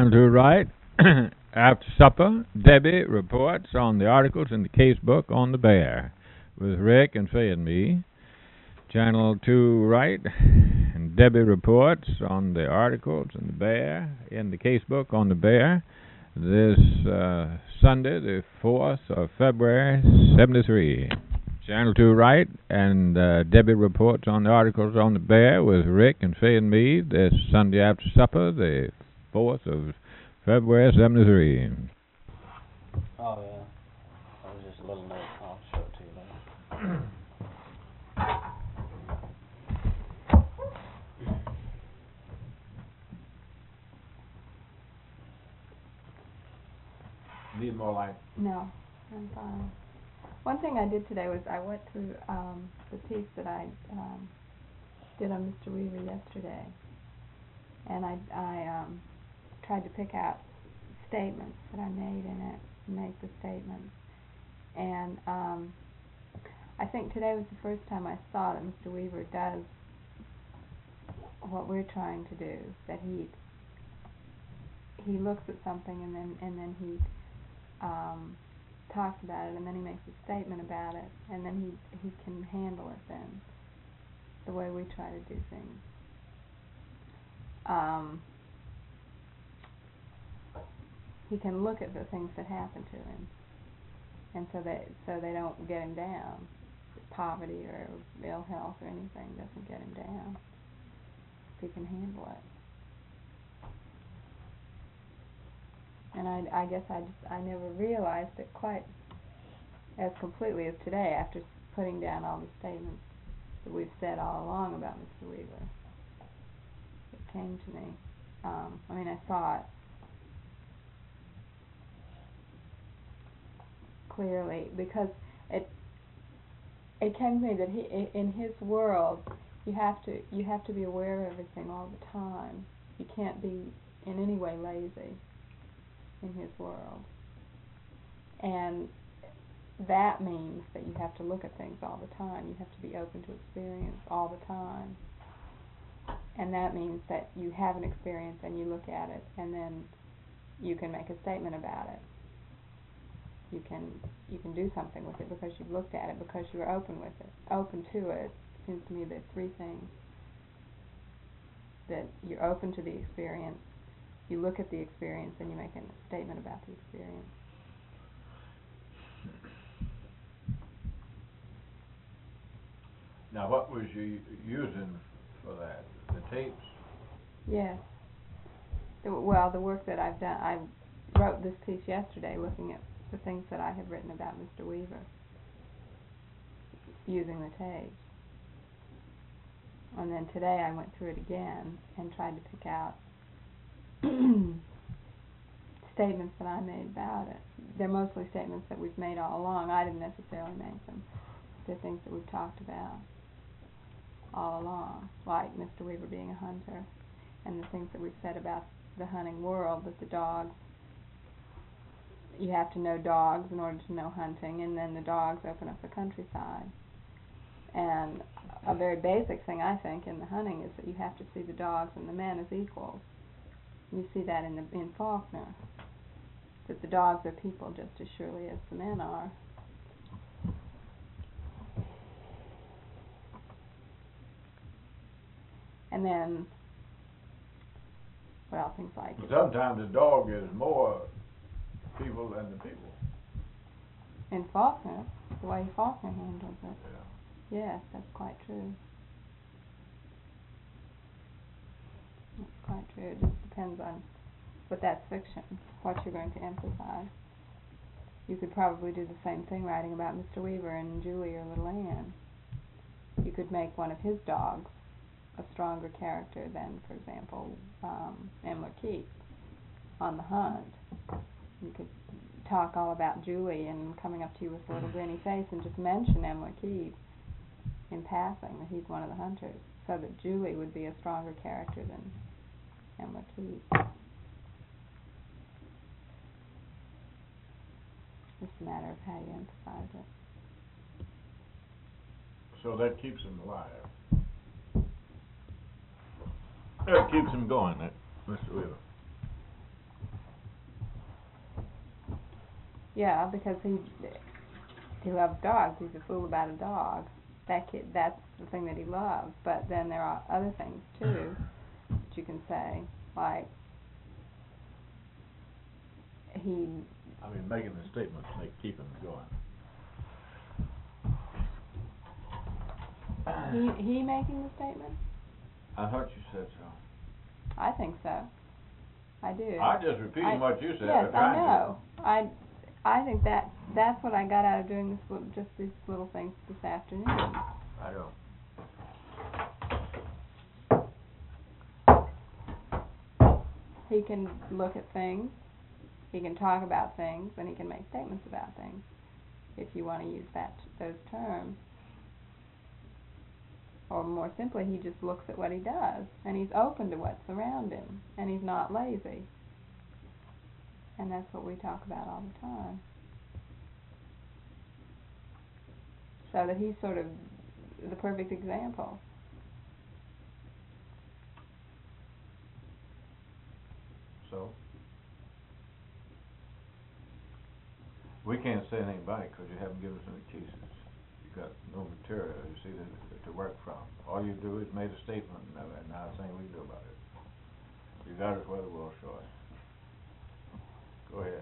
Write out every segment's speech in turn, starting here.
To right, after supper, Debbie reports on the articles in the case book on the bear, with Rick and Fay and me. Channel 2 right, and Debbie reports on the articles in the bear, in the case book on the bear, this Sunday, the 4th of February, 73. Channel 2 right, and Debbie reports on the articles on the bear with Rick and Fay and me this Sunday after supper, the 4th of February, 73. Oh, yeah. That was just a little note. I'll show it to you later. Need more light? No, I'm fine. One thing I did today was I went through the piece that I did on Mr. Weaver yesterday, and I tried to pick out statements that I made in it, make the statements. And I think today was the first time I saw that Mr. Weaver does what we're trying to do, that he looks at something and then he talks about it, and then he makes a statement about it, and then he can handle it then, the way we try to do things. He can look at the things that happen to him, and so they don't get him down. Poverty or ill health or anything doesn't get him down. He can handle it. And I guess I never realized it quite as completely as today, after putting down all the statements that we've said all along about Mr. Weaver. It came to me. I saw it clearly, because it came to me that in his world, you have to be aware of everything all the time. You can't be in any way lazy in his world, and that means that you have to look at things all the time. You have to be open to experience all the time, and that means that you have an experience and you look at it, and then you can make a statement about it. You can do something with it because you've looked at it, because you are open to it. Seems to me there's three things: that you're open to the experience, you look at the experience, and you make a statement about the experience. Now, what was you using for that? The tapes? Yes. Well, the work that I've done, I wrote this piece yesterday looking at the things that I had written about Mr. Weaver, using the tapes. And then today I went through it again and tried to pick out statements that I made about it. They're mostly statements that we've made all along. I didn't necessarily make them. They're things that we've talked about all along, like Mr. Weaver being a hunter, and the things that we've said about the hunting world, that the dogs, you have to know dogs in order to know hunting, and then the dogs open up the countryside. And a very basic thing, I think, in the hunting is that you have to see the dogs and the men as equals. You see that in Faulkner, that the dogs are people just as surely as the men are. And then, well, things like... Sometimes the dog is more people than the people. In Faulkner, the way Faulkner handles it. Yeah. Yes, that's quite true. That's quite true. It just depends on, but that's fiction, what you're going to emphasize. You could probably do the same thing writing about Mr. Weaver and Julie or Little Ann. You could make one of his dogs a stronger character than, for example, Emler Keith on the hunt. You could talk all about Julie and coming up to you with a little grinny face and just mention Emler Keith in passing, that he's one of the hunters, so that Julie would be a stronger character than Emler Keith. It's a matter of how you emphasize it. So that keeps him alive. That keeps him going, that Mr. Weaver. Yeah, because he loves dogs. He's a fool about a dog. That kid, that's the thing that he loves. But then there are other things too that you can say, like he. I mean, making the statements keep him going. He making the statement? I thought you said so. I think so. I do. I'm just repeating what you said. Yes, I'm trying I know. I think that's what I got out of doing just these little things this afternoon. I know. He can look at things, he can talk about things, and he can make statements about things, if you want to use those terms. Or more simply, he just looks at what he does, and he's open to what's around him, and he's not lazy. And that's what we talk about all the time. So that he's sort of the perfect example. So? We can't say anything about it because you haven't given us any cases. You've got no material, you see, to work from. All you do is made a statement, and now it's saying we can do about it. You got us where the world show it. Go ahead.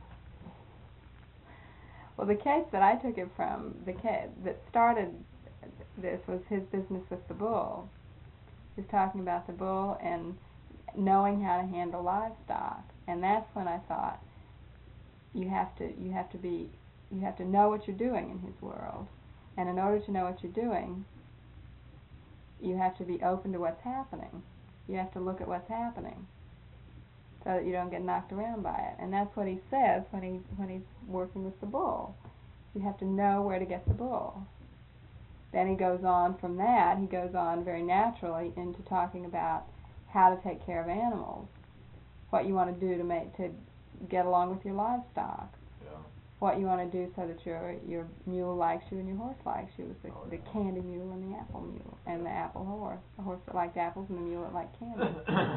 Well, the case that I took it from, the case that started this was his business with the bull. He's talking about the bull and knowing how to handle livestock, and that's when I thought you have to know what you're doing in his world, and in order to know what you're doing, you have to be open to what's happening. You have to look at what's happening, so that you don't get knocked around by it. And that's what he says when he's working with the bull. You have to know where to get the bull. Then he goes on from that, he goes on very naturally into talking about how to take care of animals, what you want to do to get along with your livestock, what you want to do so that your mule likes you and your horse likes you, the candy mule and the apple mule, and the apple horse, the horse that liked apples and the mule that liked candy.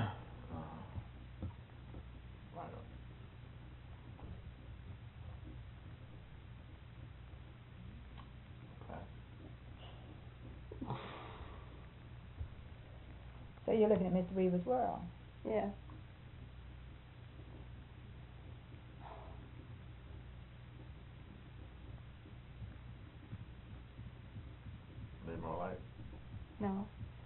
So you're looking at Mr. Weaver's world. Yes. Need more light? No.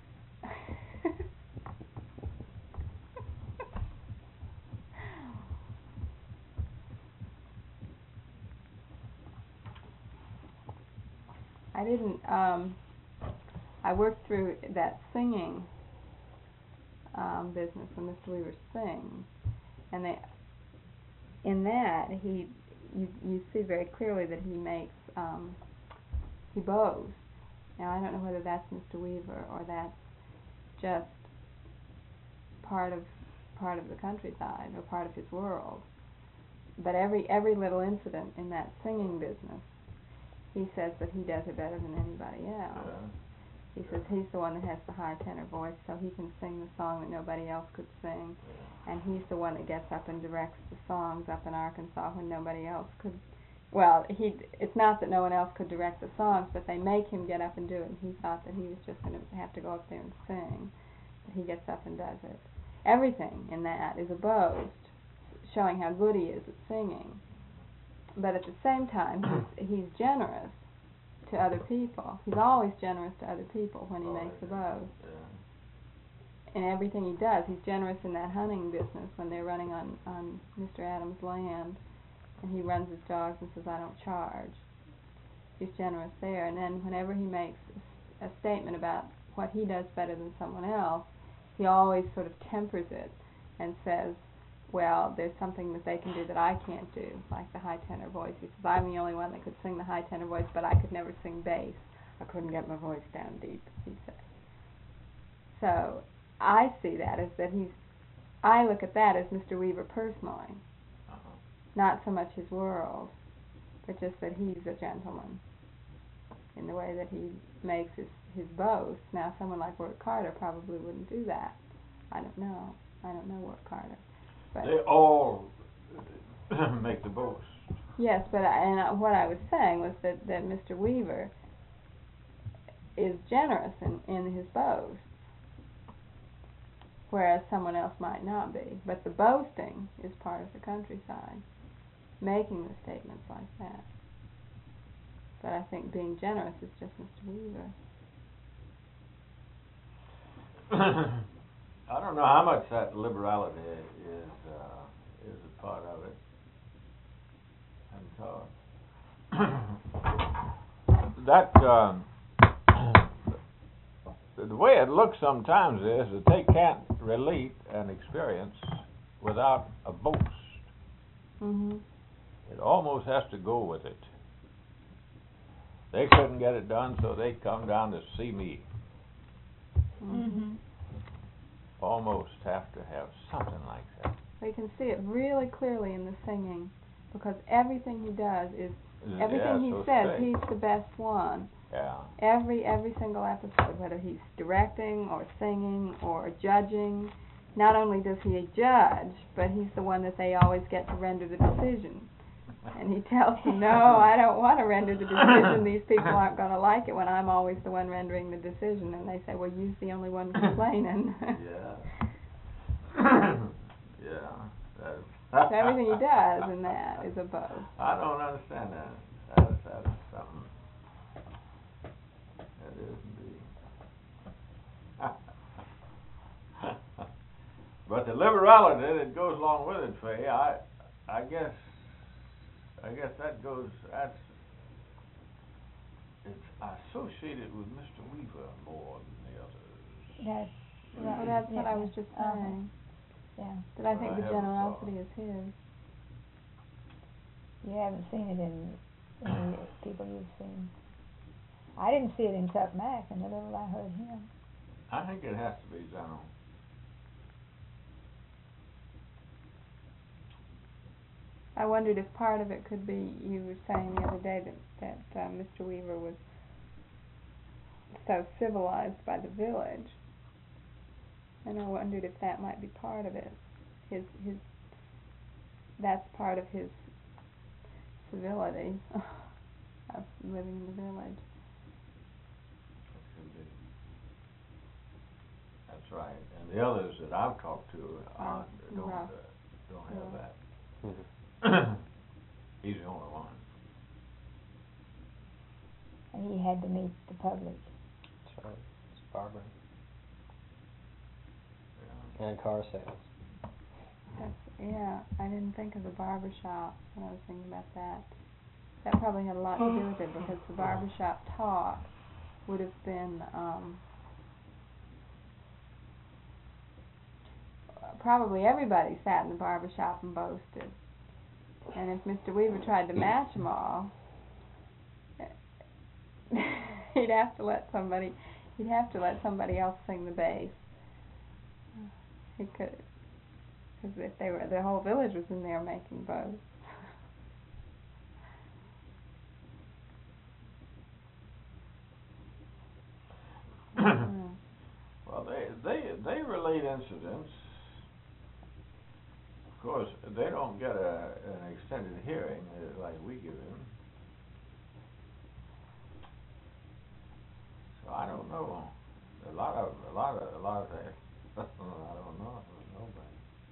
I didn't, I worked through that singing business when Mr. Weaver sings, and in that you see very clearly that he boasts. Now I don't know whether that's Mr. Weaver or that's just part of the countryside or part of his world. But every little incident in that singing business, he says that he does it better than anybody else. Yeah. He says he's the one that has the high tenor voice, so he can sing the song that nobody else could sing. And he's the one that gets up and directs the songs up in Arkansas when nobody else could. Well, it's not that no one else could direct the songs, but they make him get up and do it, and he thought that he was just going to have to go up there and sing. But he gets up and does it. Everything in that is a boast, showing how good he is at singing. But at the same time, he's generous to other people. He's always generous to other people when he makes a boast. Yeah. In everything he does, he's generous in that hunting business when they're running on Mr. Adams' land, and he runs his dogs and says, "I don't charge." He's generous there. And then whenever he makes a statement about what he does better than someone else, he always sort of tempers it and says, well, there's something that they can do that I can't do, like the high tenor voice. He says, I'm the only one that could sing the high tenor voice, but I could never sing bass. I couldn't get my voice down deep, he says. So I see that as that I look at that as Mr. Weaver personally, not so much his world, but just that he's a gentleman in the way that he makes his boast. Now, someone like Wirt Carter probably wouldn't do that. I don't know. I don't know Wirt Carter. But they all make the boast. Yes, but what I was saying was that Mr. Weaver is generous in his boast, whereas someone else might not be. But the boasting is part of the countryside, making the statements like that. But I think being generous is just Mr. Weaver. I don't know how much that liberality is a part of it. And the way it looks sometimes is that they can't relate an experience without a boast. Mhm. It almost has to go with it. They couldn't get it done, so they come down to see me. Mhm. Almost have to have something like that. We can see it really clearly in the singing, because everything he does is everything he so says. straight. He's the best one. Yeah. Every single episode, whether he's directing or singing or judging, not only does he judge, but he's the one that they always get to render the decision. And he tells them, no, I don't want to render the decision. These people aren't going to like it when I'm always the one rendering the decision. And they say, well, you're the only one complaining. Yeah. Yeah. So everything he does in that is a boast. I don't understand that. That is something. That is indeed. But the liberality that goes along with it, Faye, I guess that goes. It's associated with Mr. Weaver more than the others. Well, that's what I was just saying. Yeah. That I think I the haven't generosity is his. You haven't seen it in any people you've seen. I didn't see it in Chuck Mack, and the little I heard him. I think it has to be general. I wondered if part of it could be, you were saying the other day that Mr. Weaver was so civilized by the village, and I wondered if that might be part of it. His that's part of his civility of living in the village. That could be. That's right. And the others that I've talked to don't rough. Don't have that. Mhm. He's the only one. And he had to meet the public. That's right. It's Barbara. Yeah. And car sales. Yeah, I didn't think of the barber shop when I was thinking about that. That probably had a lot to do with it, because the barber shop talk would have been probably everybody sat in the barber shop and boasted. And if Mr. Weaver tried to match them all, he'd have to let somebody else sing the bass. He could, because if the whole village was in there making boasts. Well, they relate incidents. Of course, they don't get an extended hearing like we give him. So I don't know. A lot of that. I don't know. But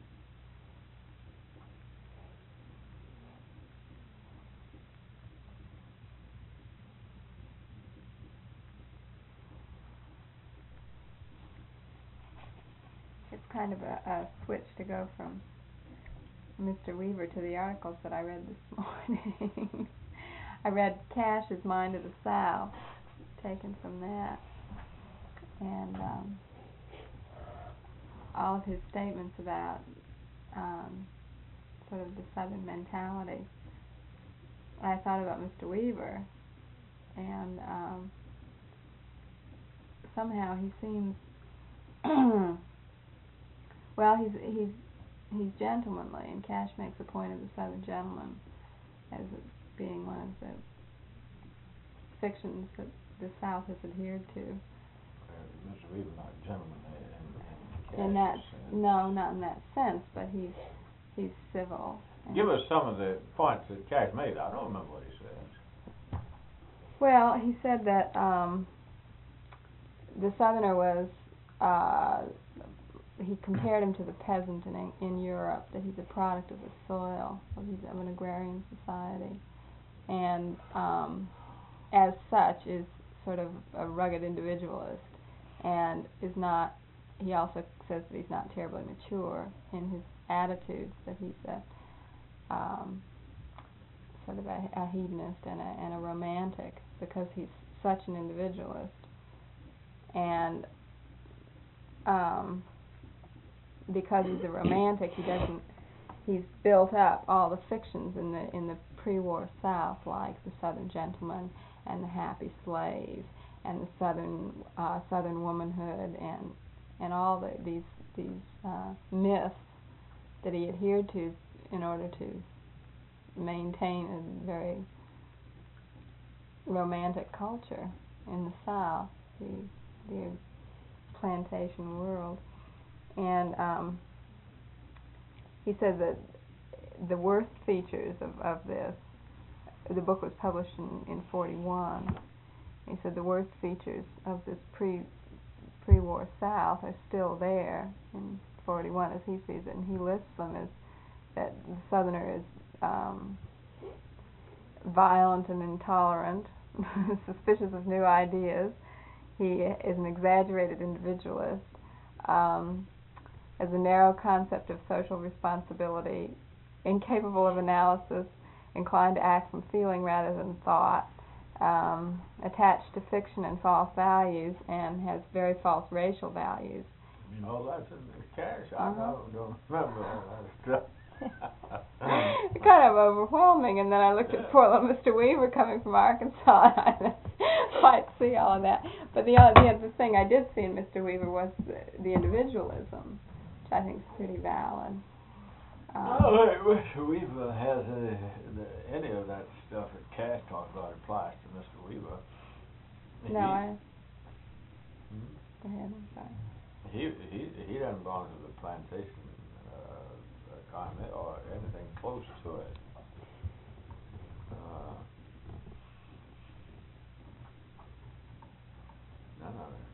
It's kind of a switch to go from Mr. Weaver to the articles that I read this morning. I read Cash's Mind of the South, taken from that, and all of his statements about sort of the Southern mentality. I thought about Mr. Weaver, and somehow he seems well, he's gentlemanly, and Cash makes a point of the Southern gentleman as being one of the fictions that the South has adhered to. Mr. Weaver's not a gentleman in In that, no, not in that sense, but he's he's civil. Give us some of the points that Cash made. I don't remember what he said. Well, he said that the Southerner was, he compared him to the peasant in Europe, that he's a product of the soil, of an agrarian society, and as such is sort of a rugged individualist, and is not, he also says that he's not terribly mature in his attitudes, that he's sort of a hedonist and a romantic, because he's such an individualist. And because he's a romantic, he's built up all the fictions in the pre-war South, like the Southern gentleman and the happy slave and the Southern womanhood and all these myths that he adhered to in order to maintain a very romantic culture in the South, the plantation world. And he said that the worst features of this, the book was published in 41. He said the worst features of this pre-war South are still there in 41 as he sees it, and he lists them as that the Southerner is violent and intolerant, suspicious of new ideas. He is an exaggerated individualist, has a narrow concept of social responsibility, incapable of analysis, inclined to act from feeling rather than thought, attached to fiction and false values, and has very false racial values. You know, that's in the Cash. I don't remember all that stuff. Kind of overwhelming, and then I looked at poor little Mr. Weaver coming from Arkansas, and I didn't quite see all of that. But the other thing I did see in Mr. Weaver was the individualism, which I think is pretty valid. Mr. Weaver has any of that stuff that Cash talks about applies to Mr. Weaver. No, go ahead, I'm sorry. He doesn't belong to the plantation economy or anything close to it. None of it.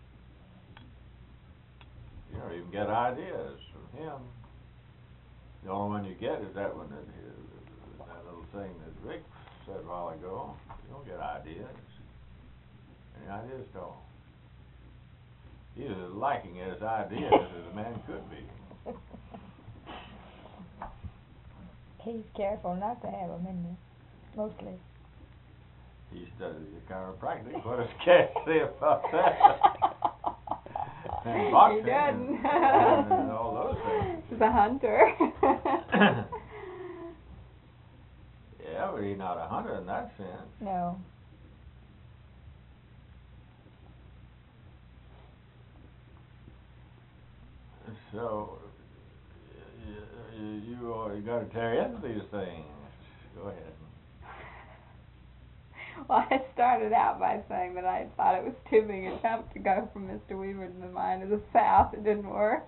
You don't even get ideas from him. The only one you get is that one that little thing that Rick said a while ago. You don't get ideas. Any ideas at all. He's as liking his ideas as a man could be. He's careful not to have them in there, mostly. He studies the chiropractic. What does Cash say about that? And boxing He doesn't. and all those things. He's a hunter. Yeah, but he's not a hunter in that sense. No. So, you got to tear into these things. Go ahead. Well, I started out by saying that I thought it was too big a jump to go from Mr. Weaver to the mind of the South. It didn't work.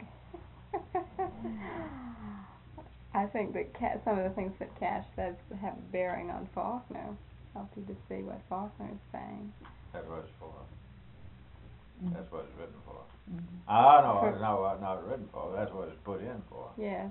I think that some of the things that Cash says have bearing on Faulkner. Help you to see what Faulkner is saying. That's what it's for. That's what it's written for. Mm-hmm. No, it's not written for. That's what it's put in for. Yes.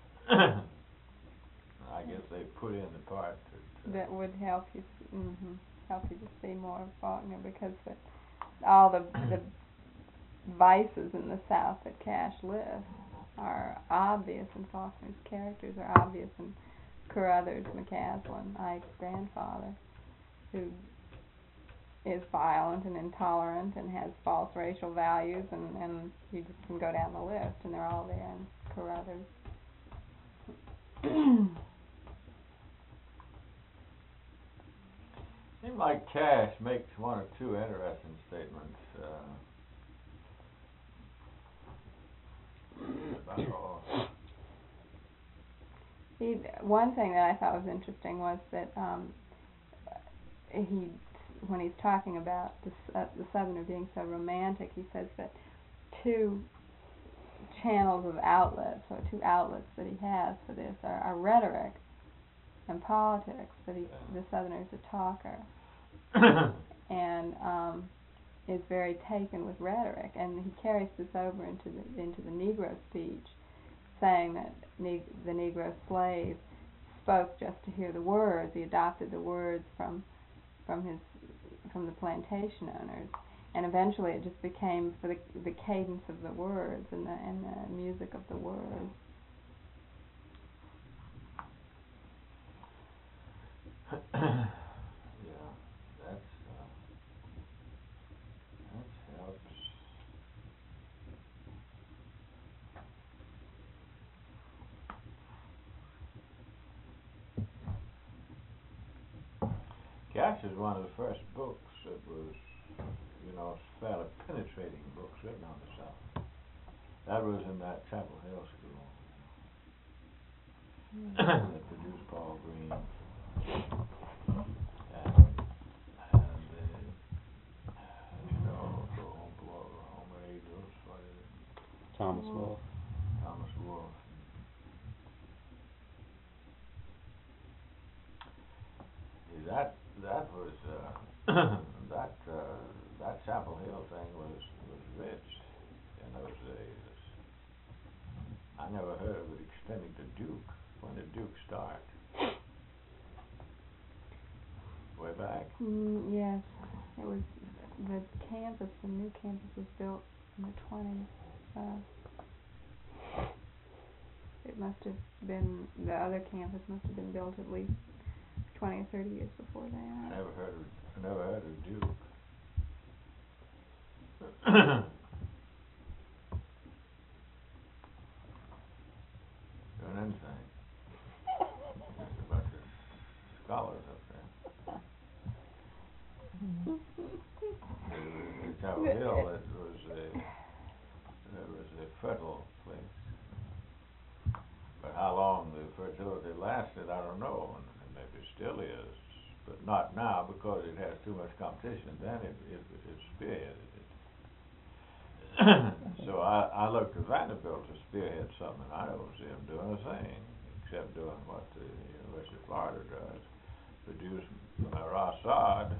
I guess they put in the part that would help you. Help you to see more of Faulkner, because all the vices in the South that Cash lists are obvious, and Faulkner's characters are obvious in Carruthers McCaslin, Ike's grandfather, who is violent and intolerant and has false racial values, and you just can go down the list, and they're all there in Carruthers. Seems like Cash makes one or two interesting statements. About all. One thing that I thought was interesting was that when he's talking about the Southerner being so romantic, he says that two channels of outlets, or two outlets that he has for this, are rhetoric and politics. That the Southerner's a talker, and is very taken with rhetoric, and he carries this over into the Negro speech, saying that the Negro slave spoke just to hear the words. He adopted the words from the plantation owners, and eventually it just became for the cadence of the words and the music of the words. Yeah, that helps. Cash is one of the first books that was, fairly penetrating books written on the South. That was in that Chapel Hill school that produced Paul Green and Homer Angels, what is it? Thomas Wolfe. Thomas Wolfe. See, that was that Chapel Hill thing was rich in those days. I never heard of it extending to Duke. When did Duke start? Way back? Yes, it was the new campus was built in the 20s. It must have been, the other campus must have been built at least 20 or 30 years before that. I never heard of Duke. Doing anything. Just a bunch of scholars up there. The Chapel Hill, it was a fertile place. But how long the fertility lasted, I don't know, and maybe it still is, but not now because it has too much competition. Then it spearheaded it. So I look to Vanderbilt to spearhead something, and I don't see them doing a thing except doing what the University of Florida does, produce Maher Assad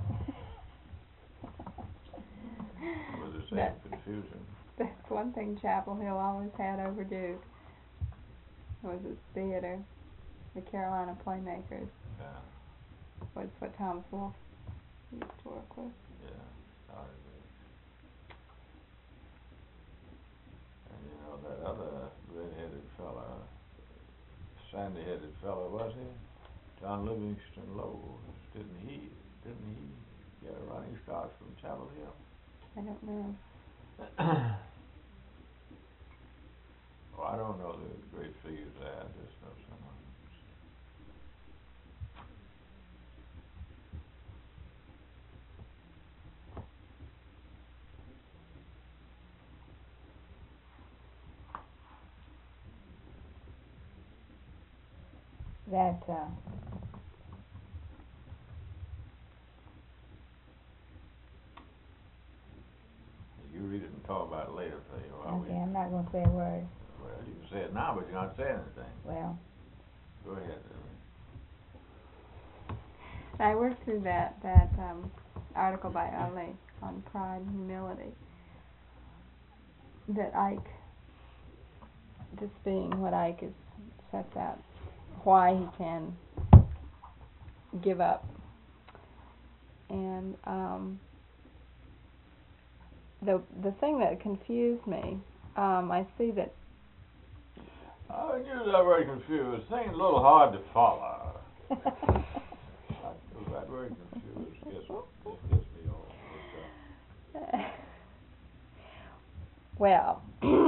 with the same confusion. That's one thing Chapel Hill always had over Duke, was its theater, the Carolina Playmakers. Yeah. What's what Thomas Wolfe used to work with. Yeah, started it. And that other red-headed fella, sandy-headed fella, was he? John Livingston Lowes. Didn't he get a running start from Chapel Hill? I don't know. Oh, I don't know the great figures there. I just know someone. That You read it and talk about it later, Faye. okay, I'm not going to say a word. Well, you can say it now, but you're not saying anything. Well, Go ahead. I worked through that article by Ali on pride and humility. That Ike, just being what Ike is, sets out, why he can give up. And the thing that confused me, I see that. I use that word confused. Thing's a little hard to follow. That word confused gets me all worked up. Well,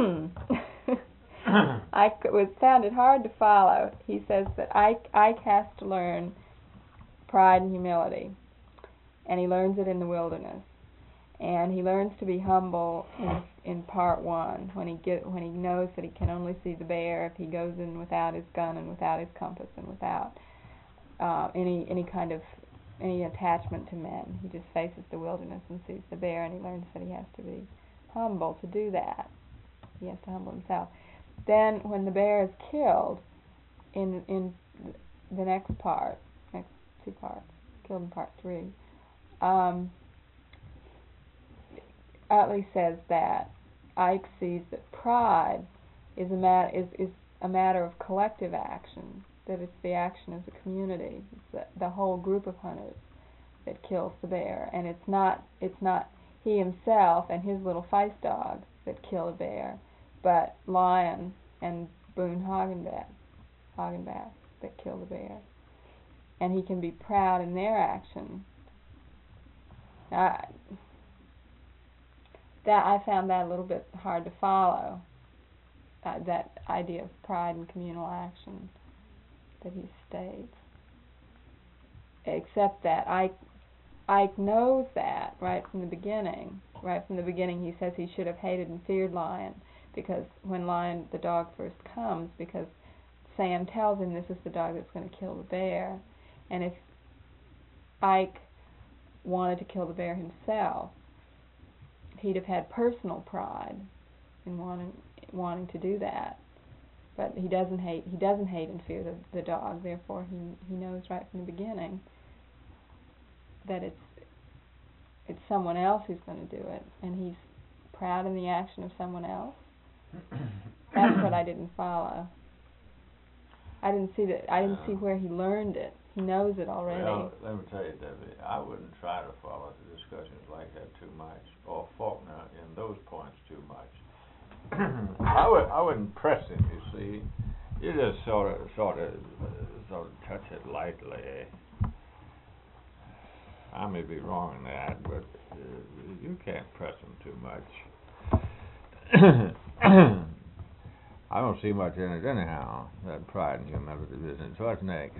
it sounded hard to follow. He says that Ike has to learn pride and humility, and he learns it in the wilderness, and he learns to be humble in part one when he knows that he can only see the bear if he goes in without his gun and without his compass and without any attachment to men. He just faces the wilderness and sees the bear, and he learns that he has to be humble to do that. He has to humble himself. then when the bear is killed, in the next two parts, killed in part 3, Utley says that Ike sees that pride is a matter of collective action, that it's the action of the community, it's the whole group of hunters that kills the bear, and it's not he himself and his little Feist dog that kill a bear, but Lion and Boone Hagenbach that kill the bear, and he can be proud in their action. That I found that a little bit hard to follow. That idea of pride and communal action that he states, except that Ike knows that right from the beginning. Right from the beginning, he says he should have hated and feared Lion, because when Lion, the dog, first comes, because Sam tells him this is the dog that's going to kill the bear, and if Ike wanted to kill the bear himself, he'd have had personal pride in wanting to do that. But he doesn't hate and fear the dog. Therefore, he knows right from the beginning that it's someone else who's going to do it, and he's proud in the action of someone else. That's what I didn't follow. I didn't see where he learned it. He knows it already. Well, let me tell you, Debbie, I wouldn't try to follow the discussions like that too much, or Faulkner in those points too much. I wouldn't press him. You see, you just sort of touch it lightly. I may be wrong in that, but you can't press him too much. I don't see much in it anyhow, that pride and humility business. What's next?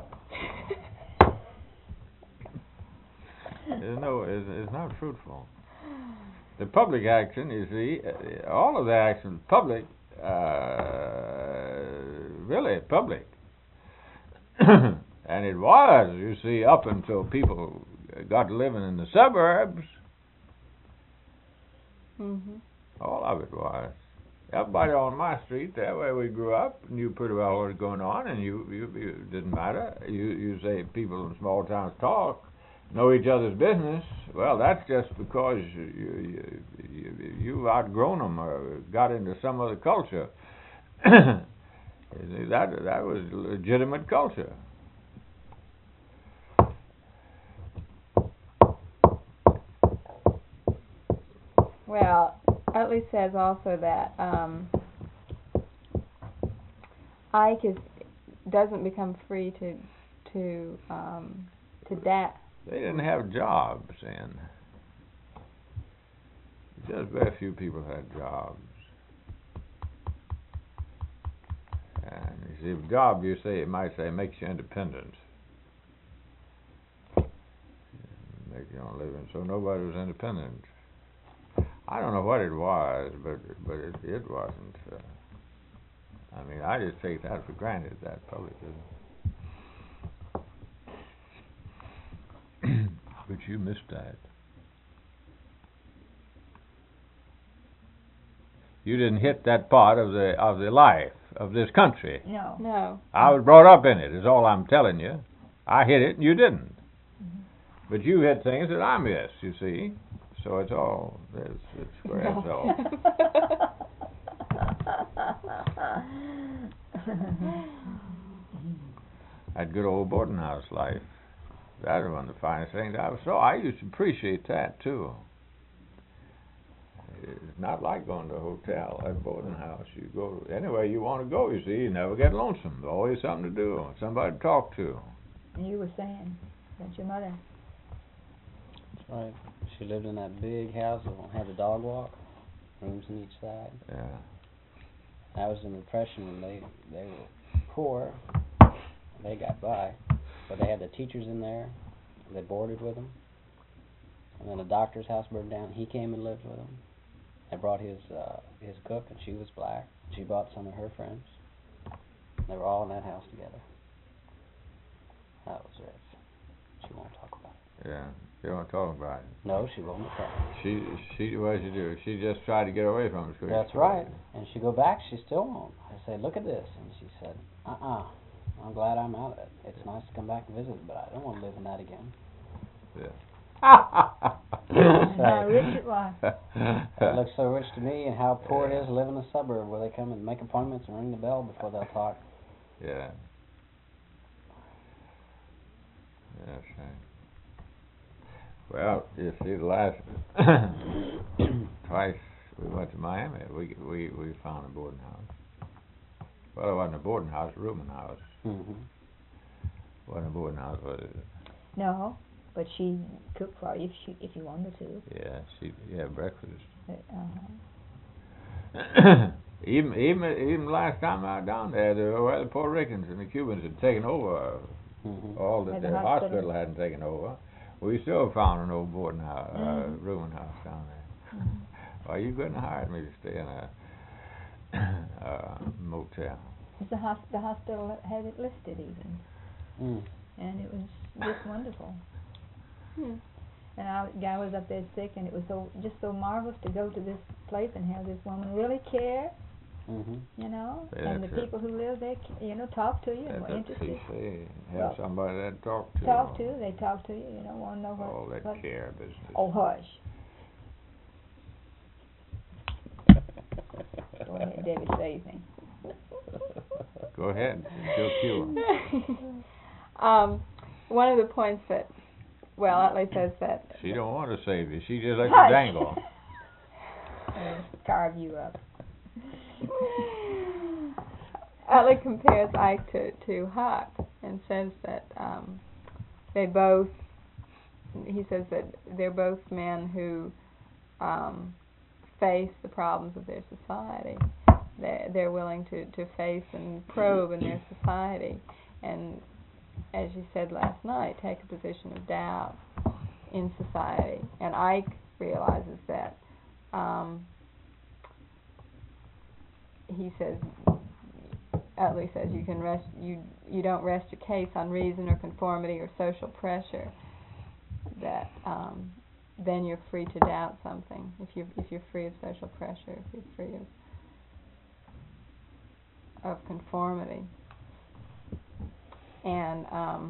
It's not fruitful. The public action, you see, all of the action, public, really public. And it was, you see, up until people got living in the suburbs. Mm-hmm. All of it was. Everybody on my street, there where we grew up, knew pretty well what was going on, and you didn't matter. You say people in small towns talk, know each other's business. Well, that's just because you've outgrown them or got into some other culture. that was legitimate culture. Well, Utley says also that Ike doesn't become free to dance. They didn't have jobs then. Just very few people had jobs. And you see, a job, you might say, makes you independent. Make your own living. So nobody was independent. I don't know what it was, but it wasn't. I mean, I just take that for granted, that publicism. But you missed that. You didn't hit that part of the life of this country. No. I was brought up in it, is all I'm telling you. I hit it and you didn't. Mm-hmm. But you hit things that I missed, you see. So it's all, it's where it's all. That good old boarding house life. That was one of the finest things I ever saw. I used to appreciate that, too. It's not like going to a hotel, that boarding house. You go anywhere you want to go, you see. You never get lonesome. There's always something to do, somebody to talk to. You were saying that your mother... That's right. She lived in that big house that had a dog walk, rooms on each side. Yeah. That was the impression when they were poor. They got by, but they had the teachers in there. They boarded with them. And then the doctor's house burned down. He came and lived with them. They brought his cook, and she was black. She brought some of her friends. They were all in that house together. That was rich. She won't talk about it. Yeah. She don't talk about it. No, she won't talk. What she do? She just tried to get away from it. That's right. And she go back, she still won't. I say, look at this. And she said, I'm glad I'm out of it. It's nice to come back and visit, but I don't want to live in that again. Yeah. How rich it was. It looks so rich to me, and how poor it is to live in a suburb where they come and make appointments and ring the bell before they'll talk. Yeah. That's right. Well, you see, the last twice we went to Miami, we found a boarding house. Well, it wasn't a boarding house, a rooming house. Mm-hmm. It wasn't a boarding house, was it? No, but she cooked for you if you wanted to. Yeah, she had breakfast. Uh-huh. Even last time I was down there, the Puerto Ricans and the Cubans had taken over all that At the the hospital hospital. hadn't taken over. We still found an old boarding house, rooming house down there. Well, you couldn't have hired me to stay in a motel. The hospital had it listed even, and it was just wonderful. And our guy was up there sick, and it was just so marvelous to go to this place and have this woman really care. You know, and the people who live there, you know, talk to you and were interested. Have somebody that talk to. They talk to you. You know, want to know what. All that care business. Oh, hush. Go ahead, Debbie, say anything. Go ahead, she'll cue him. One of the points that, well, Utley says that. She don't want to save you. She just lets you dangle. Carve you up. Utley compares Ike to Huck and says that they both. He says that they're both men who face the problems of their society. They're willing to face and probe in their society, and as you said last night, take a position of doubt in society. And Ike realizes that. He says, Utley says, you don't rest your case on reason or conformity or social pressure. That then you're free to doubt something. If you're free of social pressure, if you're free of conformity. And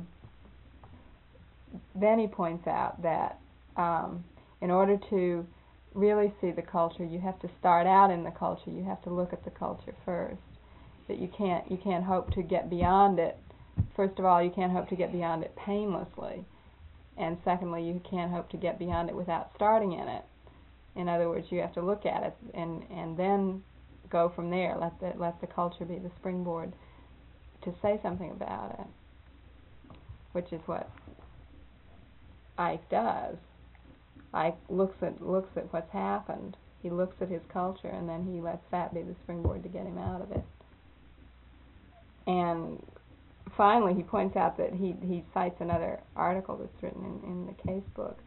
then he points out that in order to really see the culture, you have to start out in the culture. You have to look at the culture first. That you can't hope to get beyond it. First of all, you can't hope to get beyond it painlessly, and secondly, you can't hope to get beyond it without starting in it. In other words, you have to look at it and then go from there. Let the culture be the springboard to say something about it, which is what Ike does. Ike looks at what's happened. He looks at his culture, and then he lets that be the springboard to get him out of it. And finally, he points out that he cites another article that's written in the case book,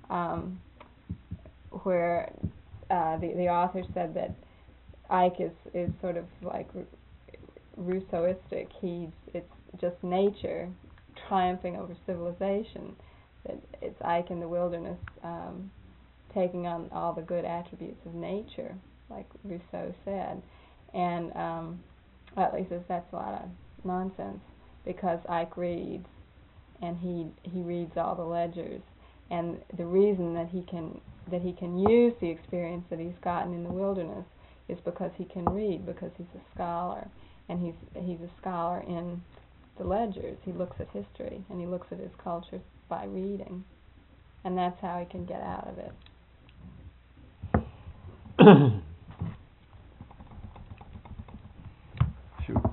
where the author said that Ike is sort of like Rousseauistic. It's just nature triumphing over civilization. That it's Ike in the wilderness taking on all the good attributes of nature, like Rousseau said. And Utley says that's a lot of nonsense, because Ike reads, and he reads all the ledgers, and the reason that he can use the experience that he's gotten in the wilderness is because he can read, because he's a scholar, and he's a scholar in the ledgers. He looks at history and he looks at his culture by reading, and that's how he can get out of it. Shoot.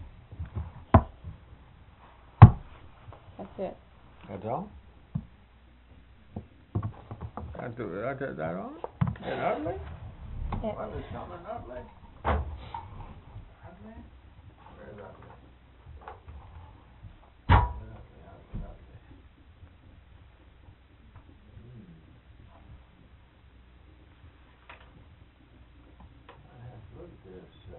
That's it. That's all? That's that all? Is it Utley? Yeah. What is coming Utley? Utley? Where's Utley? Look at this.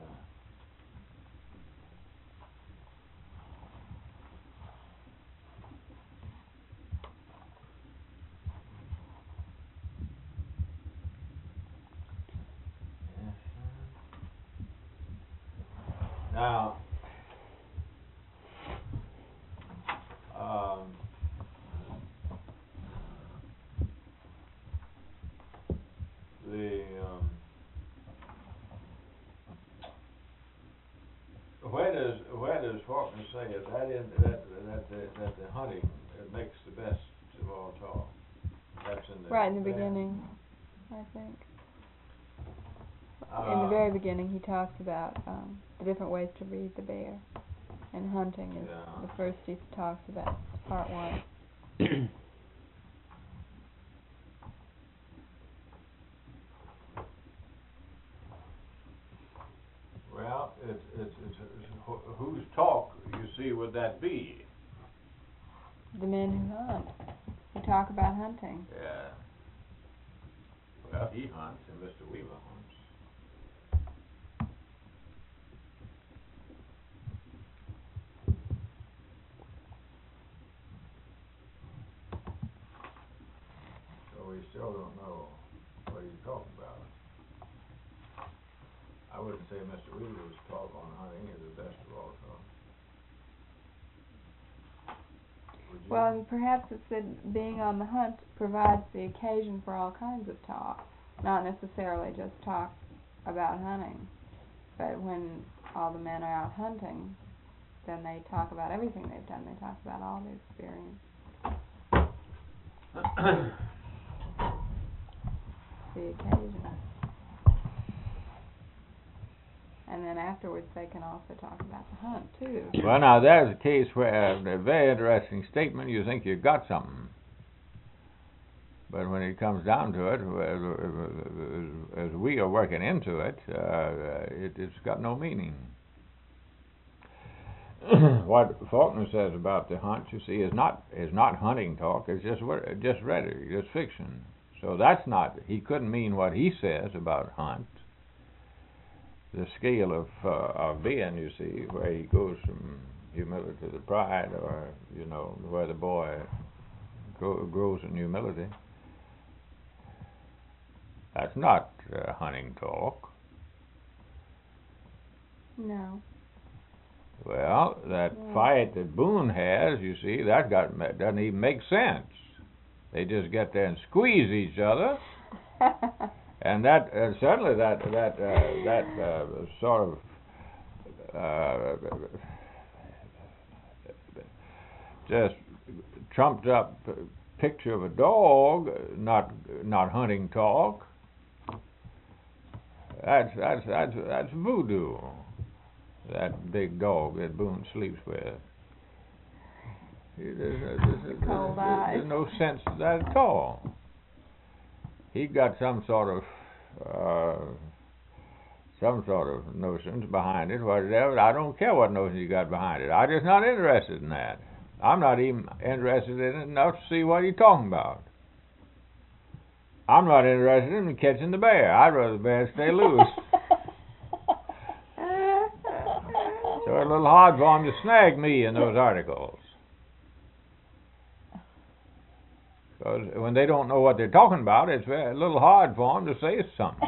say is that the hunting it makes the best of all talk. That's in the Right in the beginning, I think. In the very beginning, he talks about the different ways to read the bear, and hunting is the first he talks about, part one. Well, it's whose talk, you see, would that be? The men who hunt, who talk about hunting. Yeah. Well, he hunts and Mr. Weaver hunts. So we still don't know what he's talking about. I wouldn't say Mr. Weaver's talk on hunting is the best of all talk. Would you? Well, and perhaps it's that being on the hunt provides the occasion for all kinds of talk, not necessarily just talk about hunting, but when all the men are out hunting, then they talk about everything they've done. They talk about all the experience. The occasion. And then afterwards they can also talk about the hunt, too. Well, now, there's a case where a very interesting statement, you think you got something. But when it comes down to it, as we are working into it, it's got no meaning. What Faulkner says about the hunt, you see, is not hunting talk. It's just rhetoric, just fiction. So that's not. He couldn't mean what he says about hunt. The scale of being, you see, where he goes from humility to pride, or where the boy grows in humility. That's not hunting talk. No. Well, that fight that Boone has, you see, doesn't even make sense. They just get there and squeeze each other, and that certainly that sort of just trumped up picture of a dog, not hunting talk. That's voodoo. That big dog that Boone sleeps with. There's no sense to that at all. He got some sort of notions behind it, whatever. I don't care what notions he got behind it. I'm just not interested in that. I'm not even interested in it enough to see what he's talking about. I'm not interested in catching the bear. I'd rather the bear stay loose. So it's a little hard for him to snag me in those articles. Because when they don't know what they're talking about, it's a little hard for them to say something.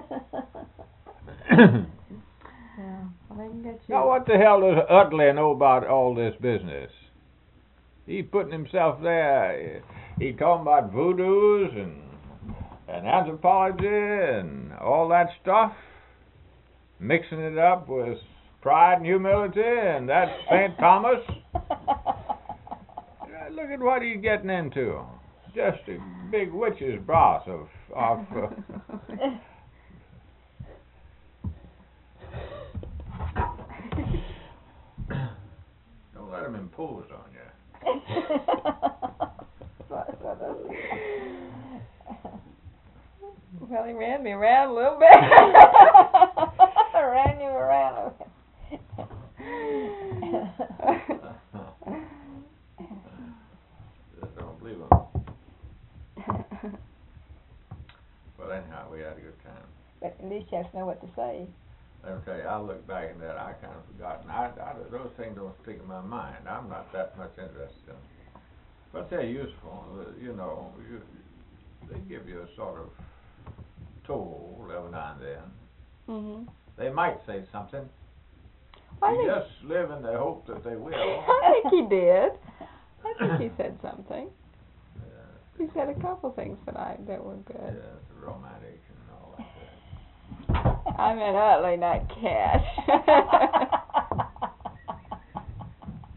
Yeah, well, they can get you. Now, what the hell does Utley know about all this business? He putting himself there. He talking about voodoos and anthropology and all that stuff, mixing it up with pride and humility, and that's St. Thomas. Look at what he's getting into. Just a big witch's broth of Don't let him impose on you. Well, he ran me around a little bit. Ran you around. Just don't believe him. Well, anyhow, we had a good time. But at least you have to know what to say. Let me tell you, I look back at that, I kind of forgotten. Those things don't stick in my mind. I'm not that much interested in them. But they're useful. They give you a sort of toll every now and then. Mm-hmm. They might say something. Well, You just live in the hope that they will. I think he did. I think he said something. Yeah, He said a couple things that were good. yeah, it's romantic and all like that. I'm an Utley, not Cash.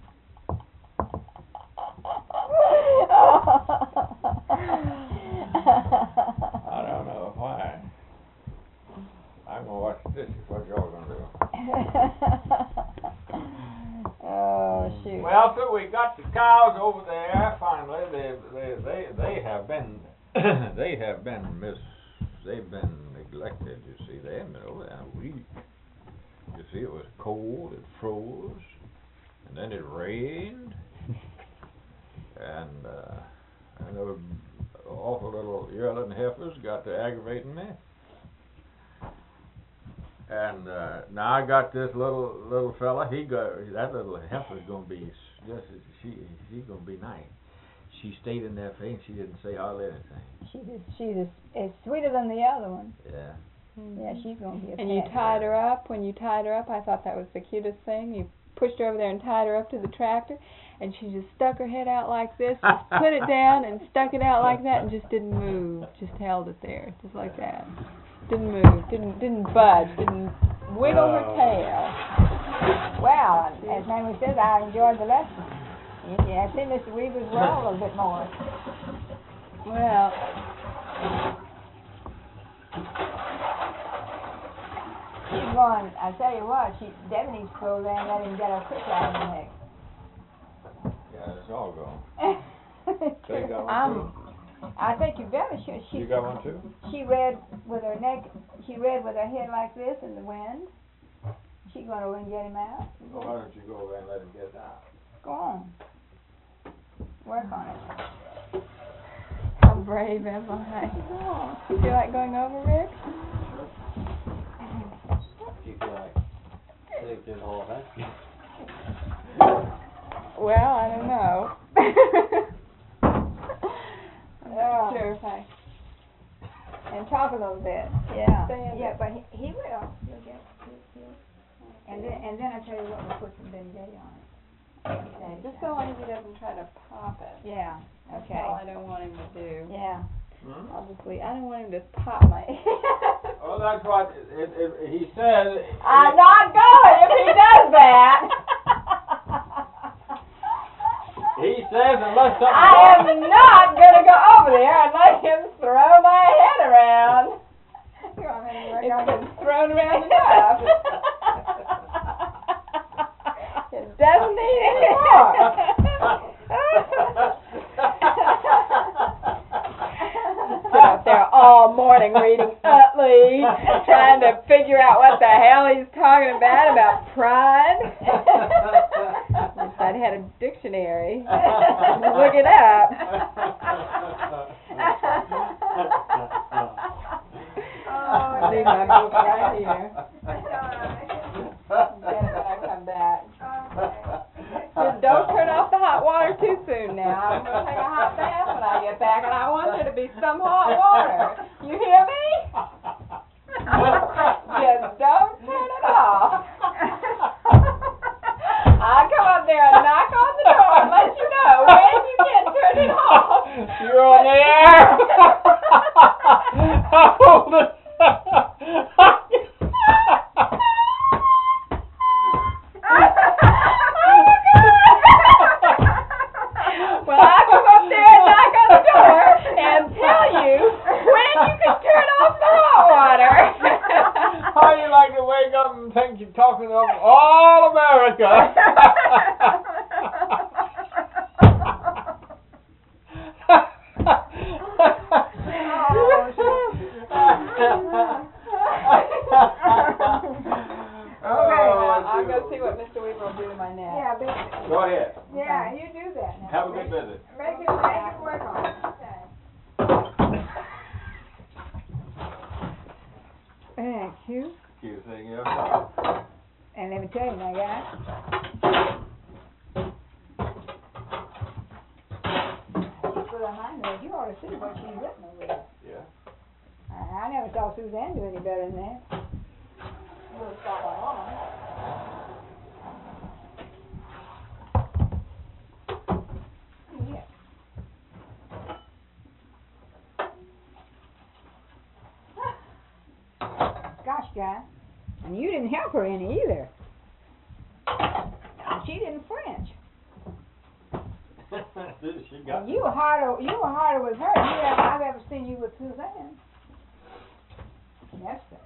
Well, so we got the cows over there. Finally, they have been they've been neglected. You see, they haven't been over there in a week. You see, it was cold, it froze, and then it rained, and those awful little yearling heifers got to aggravating me. And now I got this little fella. That little heifer's gonna be she's gonna be nice. She stayed in there for and she didn't say hardly anything. She's as sweeter than the other one. Yeah. Mm-hmm. Yeah, she's gonna be a And you pet. tied her up. When you tied her up, I thought that was the cutest thing. You pushed her over there and tied her up to the tractor, and she just stuck her head out like this, just put it down and stuck it out like that, and just didn't move. Just held it there, just like that. Didn't move. Didn't budge. Didn't wiggle her tail. Well, as Mamie says, I enjoyed the lesson. Yeah, I see Mr. Weaver's well a little bit more. Well, She's going, I tell you what, Debbie needs to go there and let him get her quick out of the neck. Yeah, it's all gone. So you got one too? I think you better. You got one too? She read with her neck, she read with her head like this in the wind. She's going over and get him out. Well, why don't you go over and let him get it out? Go on. Work on it. how brave am I? You feel like going over, Rick? You feel like sitting through the whole thing? Well, I don't know. I'm not sure if I... And talk a little bit. Yeah. Yeah, but he will. He'll get. And then I tell you what, we'll put some Ben Day on it. Just so long as he doesn't try to pop it. Yeah. That's Okay. all I don't want him to do. Yeah. I'll just leave. I don't want him to pop my Well, that's what he said. I'm not going if he does that. He says unless something. I am not going to go over there and let him throw my head around. It's been thrown around enough. It doesn't need any more. Sit out there all morning reading Utley, trying to figure out what the hell he's talking about pride. Wish I'd had a dictionary. Look it up. Leave my book right here. Get it when I come back. Just don't turn off the hot water too soon now. I'm going to take a hot bath when I get back, and I want there to be some hot water. You hear me? Just don't turn it off. I'll come up there and knock on the door and let you know when you can turn it off. You're on the air. Hold it. Well, I'll come up there and knock on the door and tell you when you can turn off the hot water. How do you like to wake up and think you're talking of all America? I'll go see what Mr. Weaver will do to my neck. Yeah, Go ahead. yeah, you do that now. Have a good visit. Make it work on it. Okay. Thank you. You think else? And let me tell you, my guy. She's put on my nose. You ought to see what she's written over there. Yeah. I never saw Suzanne do any better than that. We'll stop on. Yeah. Gosh, guy. And you didn't help her any either. She didn't French. She got And you were harder with her than I've ever seen you with Suzanne. Yes, sir.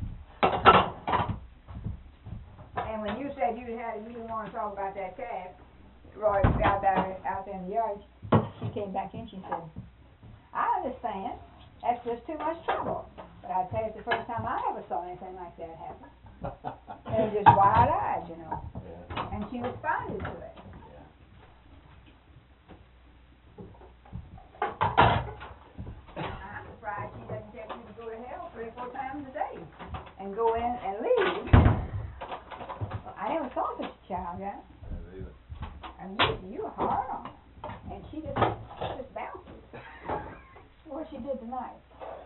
And when you said you didn't want to talk about that calf, Roy out there in the yard. She came back in. She said, "I understand. That's just too much trouble. But I tell you, it's the first time I ever saw anything like that happen. They were just wide-eyed, you know." Yeah. And she responded to it. I'm surprised she doesn't tell you to go to hell 3 or 4 times a day and go in and leave. I never saw such a child, yeah. I mean, you were hard on her, and she just bounces. What she did tonight.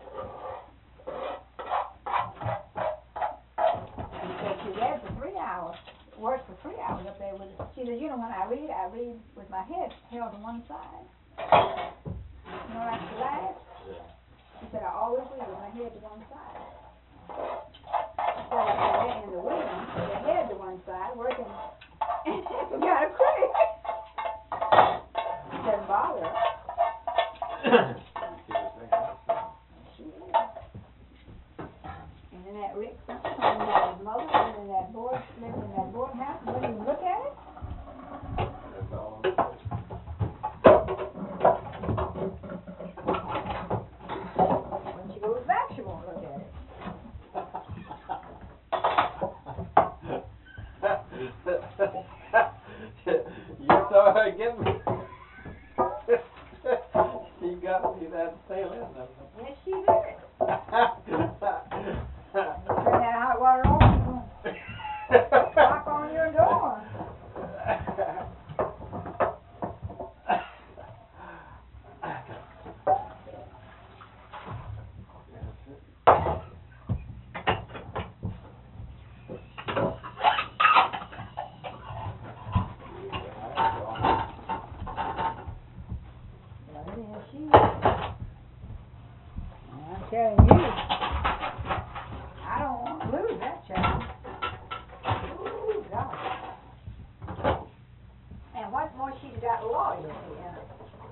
She said she read for 3 hours, worked for 3 hours up there with her. She said, you know, when I read with my head held to one side. You know, like the last? Yeah. She said, I always read with my head to one side. So I was in the wing, with the head to one side, working, and she forgot to quit. Doesn't bother her. She is. And then that Rick told me that his mother lived in that board house, and wouldn't even look at it. That's all. When she goes back, she won't look at it. You saw her get me. She got me that tail end of it. Yes, she did. Turn that hot water off, she's gonna knock on your door. Well, yes, she is. I'm telling you, I don't want to lose that child. Ooh, God. And what's more, she's got loyalty in her.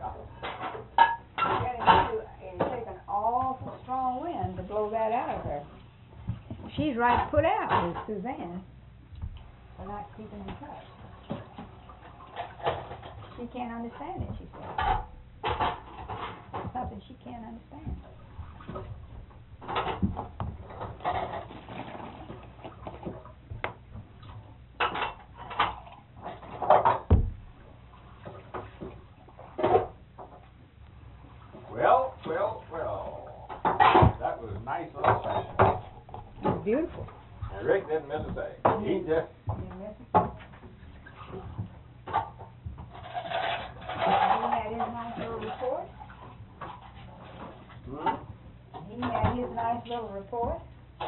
I'm telling you, it'll take an awful strong wind to blow that out of her. She's right put out with Suzanne for not keeping in touch. She can't understand it, she said. It's something she can't understand. Well. That was a nice little session. It's beautiful. And Rick didn't miss a thing. He just You miss it? He had his nice little report. He had his nice little report.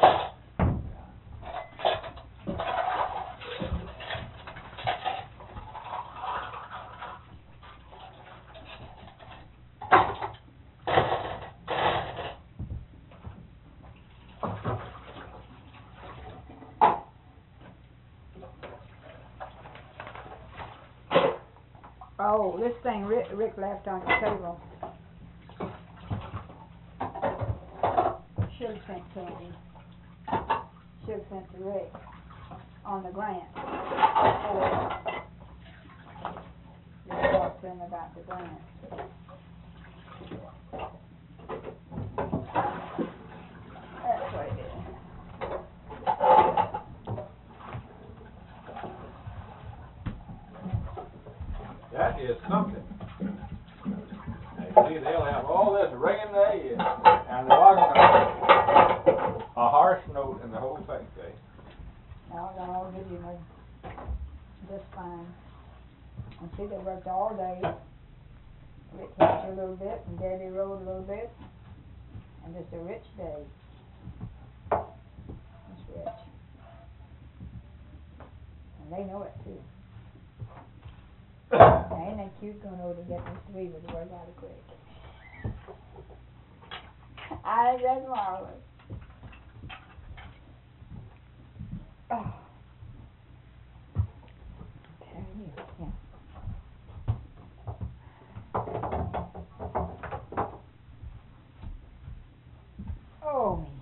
Oh, this thing Rick left on the table. Should have sent Candy. Should have sent to Rick on the grant. Or just talk to him about the grant. That's what it is. that is something. Now, you see, they'll have all this ringing their ears, and they're not a harsh note in the whole thing, see? Now, I'll give you my just fine. And see, they worked all day. Rick helped a little bit, and Debbie rode a little bit, and just a rich day. It's rich. And they know it too. Now, ain't that cute going over to get Mr. Weaver to work out a quick? I think that's marvelous. Oh. Tell you, yeah. Oh, me.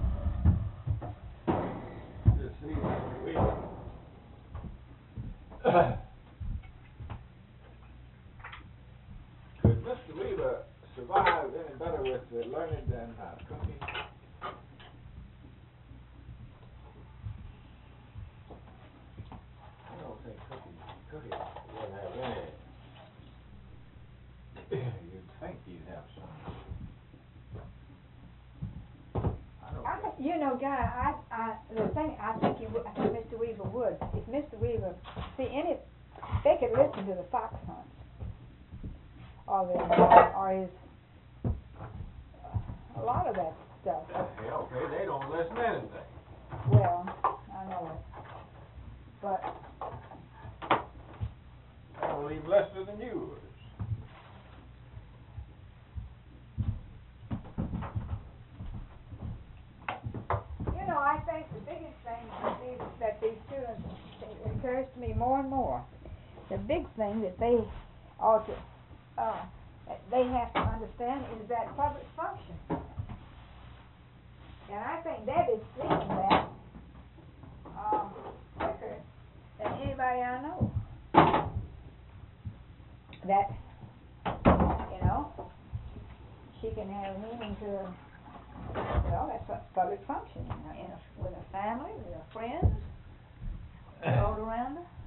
You see, Could Mr. Weaver survive any better with learning than cooking? I don't think cooking wouldn't have any. You'd think he'd have some. You know, Guy, the thing, I think Mr. Weaver would. If Mr. Weaver, they could listen to the fox hunts, or his, a lot of that stuff. Yeah, okay, they don't listen to anything. Well, I know it, but They don't even listen to news. you know, I think the biggest thing that these students, it occurs to me more and more, the big thing that they ought to, that they have to understand is that public function. And I think Debbie's seeing that quicker than anybody I know. That, you know, she can have a meeting to, well, that's a public function, with a family, with her friends, all around her.